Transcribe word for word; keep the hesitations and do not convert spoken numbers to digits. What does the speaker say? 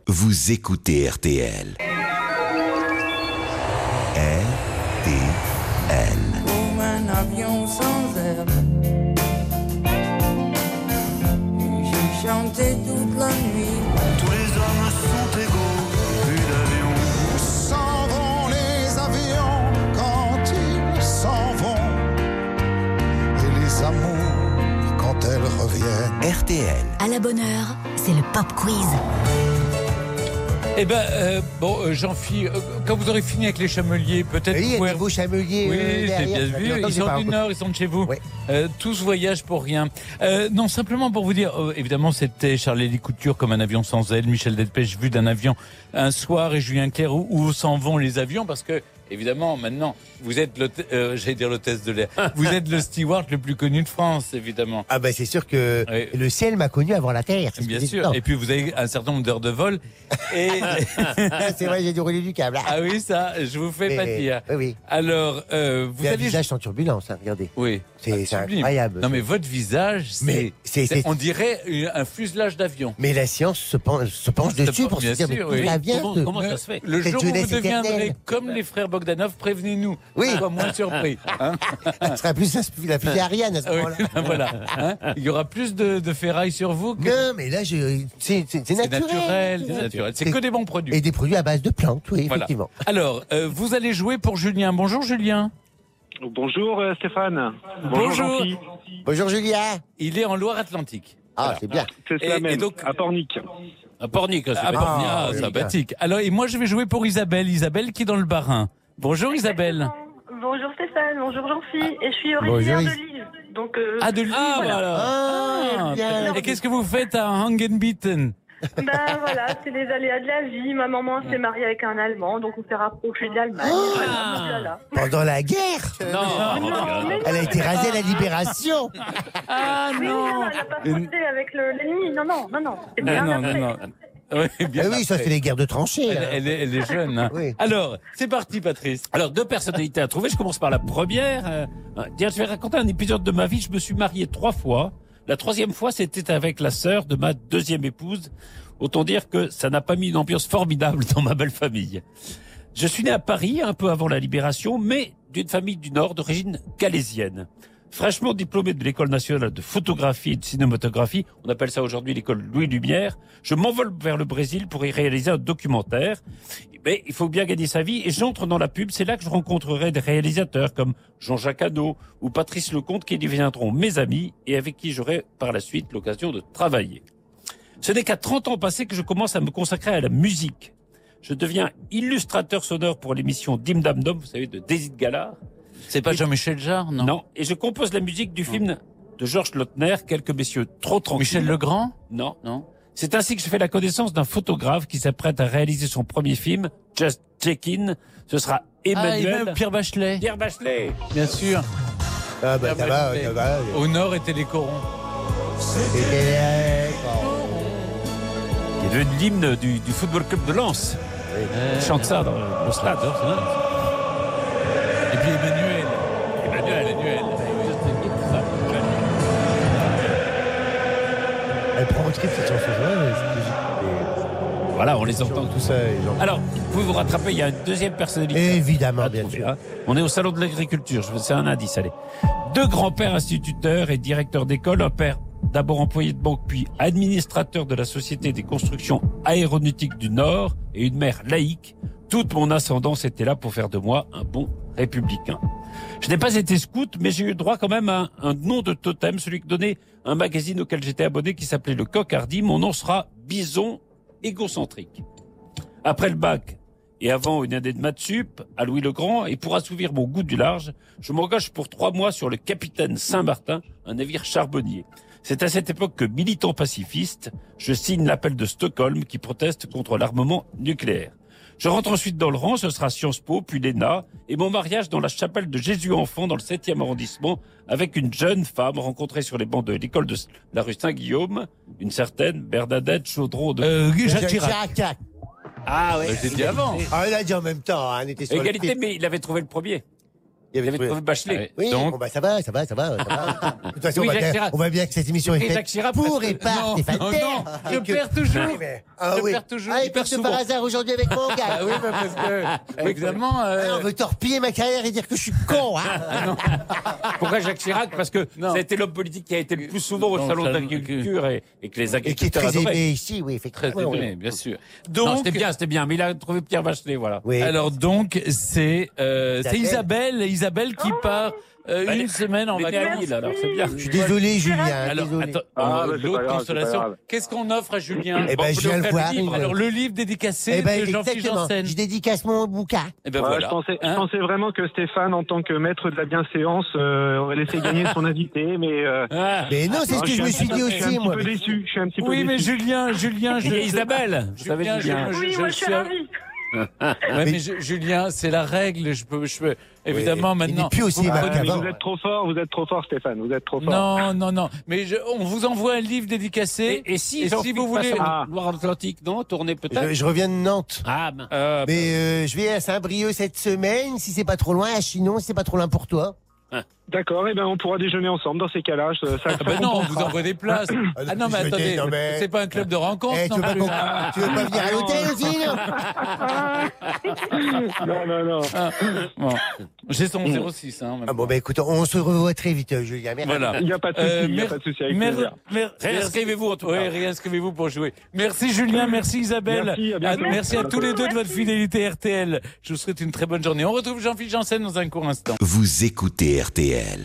vous écoutez R T L. R T L. Comme un avion sans aile. J'ai chanté toute la nuit. Tous les hommes sont égaux, plus d'avions. Où s'en vont les avions quand ils s'en vont? Et les amours quand elles reviennent? R T L. À la bonne heure, c'est le Pop Quiz. Eh ben, euh, bon, euh, Jean-Philippe, euh, quand vous aurez fini avec les chameliers, peut-être... Oui, il y a pouvez- des beaux chameliers. Oui, euh, j'ai derrière. bien vu. Longtemps Ils que j'ai sont pas du rencontré. Nord, ils sont de chez vous. Oui. Euh, tous voyagent pour rien. Euh, non, simplement pour vous dire, euh, évidemment, c'était Charles-Élie Couture comme un avion sans aile, Michel Delpech vu d'un avion un soir et Julien Clerc où, où s'en vont les avions parce que, évidemment, maintenant, vous êtes l'hôte- euh, j'allais dire l'hôtesse de l'air. Vous êtes le steward le plus connu de France, évidemment. Ah ben c'est sûr que Oui. le ciel m'a connu avant la terre. c'est ce Bien que j'ai sûr. dit. Et puis vous avez un certain nombre d'heures de vol. Et Ah, c'est vrai, j'ai déroulé du câble. ah oui, ça, je vous fais Mais- pas dire. Oui, oui. Alors, euh, vous Vous un avez visage sans turbulence, hein, regardez. Oui, C'est- ah, c'est sublime. incroyable. Non mais votre visage, Mais c'est, c'est- c'est- c'est- on dirait un fuselage d'avion. Mais la science se penche, se penche C'est dessus pas- pour se bien dire, mais sûr, d'où oui. ça vient Comment, ce- comment ça se fait? Le Cette jour où vous jeunesse deviendrez éternelle. comme les frères Bogdanov, prévenez-nous. Oui. On soit moins surpris. Hein. Ça sera plus la, la fusée Ariane à ce Ah oui, moment-là. voilà. Hein. Il y aura plus de, de ferraille sur vous que Non, mais là, je, c'est, c'est, c'est c'est naturel. naturel. C'est naturel. C'est C'est- que des bons produits. Et des produits à base de plantes, oui, Voilà. effectivement. Alors, euh, vous allez jouer pour Julien. Bonjour Julien. Bonjour euh, Stéphane. Bonjour. Jean-Philippe. Bonjour Julia. Il est en Loire-Atlantique. Ah, Voilà. c'est bien. C'est Et- cela et même, donc- à Pornic. À Pornic, c'est Ah, pas- Pornic, Ah, ah, oui, sympathique. Alors, et moi, je vais jouer pour Isabelle. Isabelle qui est dans le Bas-Rhin. Bonjour Isabelle. Bonjour Stéphane, bonjour Jean-Philippe, et je suis Bonjour, originaire Is- de Lille. Donc, euh, Ah, de Lille. Ah, voilà. voilà. Ah, bien. Et qu'est-ce que vous faites à Hangenbieten? bah voilà, c'est les aléas de la vie. Ma maman s'est mariée avec un Allemand, donc on s'est rapproché de l'Allemagne. Oh. Voilà, voilà. Pendant la guerre, Non, Non, mais elle a été rasée à la Libération. Ah oui, non, non. elle n'a pas fauté avec le- l'ennemi. Non, non, non, non. C'est Non, bien non, non, après. non. Oui, bien Ah oui, ça après. c'est les guerres de tranchées. Elle, hein. elle est, elle est jeune. Hein. Oui. Alors, c'est parti, Patrice. Alors, deux personnalités à trouver. Je commence par la première. Euh, tiens, je vais raconter un épisode de ma vie. Je me suis marié trois fois. La troisième fois, c'était avec la sœur de ma deuxième épouse. Autant dire que ça n'a pas mis une ambiance formidable dans ma belle famille. Je suis né à Paris, un peu avant la Libération, mais d'une famille du Nord d'origine calaisienne. Fraîchement diplômé de l'École nationale de photographie et de cinématographie, on appelle ça aujourd'hui l'école Louis Lumière, je m'envole vers le Brésil pour y réaliser un documentaire. Mais il faut bien gagner sa vie et j'entre dans la pub. C'est là que je rencontrerai des réalisateurs comme Jean-Jacques Hano ou Patrice Lecomte qui deviendront mes amis et avec qui j'aurai par la suite l'occasion de travailler. Ce n'est qu'à trente ans passés que je commence à me consacrer à la musique. Je deviens illustrateur sonore pour l'émission Dim Dam Dom, vous savez, de Daisy de Gallard. C'est pas Jean-Michel Jarre, non? Non. Et je compose la musique du film de Georges Lautner, Quelques messieurs trop tranquilles. Michel Legrand? Non. Non. C'est ainsi que je fais la connaissance d'un photographe qui s'apprête à réaliser son premier film, Just Check-in. Ce sera Ah, Emmanuel. et même Pierre Bachelet. Pierre Bachelet. Bien sûr. Ah bah ça va, ça va. Au Nord était les corons. C'était Qui est devenu l'hymne du, du football club de Lens. Il chante ça dans le, le stade. hein, c'est vrai. Et puis Emmanuel. Emmanuel. Emmanuel. Elle prend au trip cette chanson. Ouais, c'est- Voilà, on les entend tout tous. ça. les gens- Alors, vous pouvez vous rattraper, il y a une deuxième personnalité. Évidemment, à bien trouver, sûr. hein. On est au salon de l'agriculture, je- c'est un indice, allez. Deux grands-pères instituteurs et directeurs d'école, un père d'abord employé de banque, puis administrateur de la Société des constructions aéronautiques du Nord, et une mère laïque. Toute mon ascendance était là pour faire de moi un bon républicain. Je n'ai pas été scout, mais j'ai eu droit quand même à un, un nom de totem, celui que donnait un magazine auquel j'étais abonné qui s'appelait Le Coq Hardy. Mon nom sera Bison égocentrique. Après le bac et avant une année de maths sup à Louis le Grand, et pour assouvir mon goût du large, je m'engage pour trois mois sur le Capitaine Saint-Martin, un navire charbonnier. C'est à cette époque que, militant pacifiste, je signe l'appel de Stockholm qui proteste contre l'armement nucléaire. Je rentre ensuite dans le rang, ce sera Sciences Po, puis l'E N A, et mon mariage dans la chapelle de Jésus-Enfant dans le septième arrondissement avec une jeune femme rencontrée sur les bancs de l'école de la rue Saint-Guillaume, une certaine Bernadette Chaudron de... Euh, Jacques Jacques Chirac. Chirac. Ah ouais. Bah, j'ai dit avant. Ah, on l'a dit en même temps, hein, on était sur Égalité, le mais il avait trouvé le premier. Il y avait Vous avez trouvé Bachelet. Ouais. Oui, Donc- bon, bah, ça va, ça va, ça va. Ça va. De toute façon, Oui, on, va Jacques bien, Chirac. on va bien que cette émission est Et faite Jacques Chirac, pour parce et que- par Non, Stéphane non, Bern. non, je Et que- perds toujours. Oui, mais- ah, Je oui. perds toujours, Ah, il et perd puis c'est souvent. par hasard aujourd'hui avec mon gars. Ah oui, bah, parce que, évidemment, euh, Ah, on veut torpiller ma carrière et dire que je suis con, hein. Pourquoi Jacques Chirac? Parce que Non. ça a été l'homme politique qui a été le plus souvent au Non, salon ça- d'agriculture et, et que les Et qui est agriculteurs très adoraient. aimé ici, oui, très effectivement. aimé, oui. bien sûr. Non, Donc, c'était bien, c'était bien. Mais il a trouvé Pierre Bachelet, voilà. Oui. alors donc, c'est euh, c'est Isabelle. Isabelle, Isabelle qui part euh, Bah, une les- semaine en les nés à vacances. Lille, alors c'est bien. Je suis désolé, Julien, Alors, désolé. attends, Ah, euh, bah, c'est pas l'autre grave, c'est pas consolation. grave. Qu'est-ce qu'on offre à Julien Eh ben, On je peut viens lui le offrir voir. livre. Alors, le livre dédicacé Eh ben, de Jean-Philippe exactement. Janssen. Je dédicace mon bouquin. Eh ben Ouais, voilà. je, pensais, je Hein pensais vraiment que Stéphane, en tant que maître de la bienséance, euh, aurait laissé gagner son invité, mais... Euh, Ah. Mais non, c'est ce non, que je suis me un suis petit dit peu- Je suis aussi, un moi. petit peu déçu. Je suis un petit peu Oui, mais déçu. Julien, Julien, je, Il y a Isabelle. Vous savez, Julien, Julien. je- Oui, moi je suis ravie. Ouais, mais je- Julien, c'est la règle. Je peux, je peux. Évidemment, Il maintenant. n'est plus aussi Ah, aimable mais qu'avant. vous êtes trop fort, vous êtes trop fort, Stéphane, vous êtes trop fort. Non, non, non. Mais je- on vous envoie un livre dédicacé. Et, et si, Et Jean-Philippe si vous voulez- passe en Ah. Loire-Atlantique, non? Tourner peut-être? Je, je reviens de Nantes. Ah, ben. Euh, Mais euh, je vais à Saint-Brieuc cette semaine, si c'est pas trop loin, à Chinon, si c'est pas trop loin pour toi. D'accord, et ben on pourra déjeuner ensemble dans ces cas-là. je- Ça, Ah bah non, on vous envoie des places. Ah non, mais je veux attendez, dire, non, mais- c'est pas un club de rencontre Eh, tu, non veux pas plus. qu'on- Ah, tu veux pas venir à l'hôtel aussi, non Non, non, non. ah, bon. J'ai son zéro six. Hein, en même Ah bon, temps. bah écoute, on se revoit très vite, euh, Julien. Merci. Voilà. Il n'y a pas de souci, Euh, il n'y a mer- pas de souci, avec mer- plaisir. mer- Réinscrivez-vous, en tout Oui, cas. réinscrivez-vous pour jouer. Merci Julien, merci Isabelle. Merci, à bientôt. merci à tous les deux de votre Merci. fidélité R T L. Je vous souhaite une très bonne journée. On retrouve Jean-Philippe Janssen dans un court instant. Vous écoutez R T L.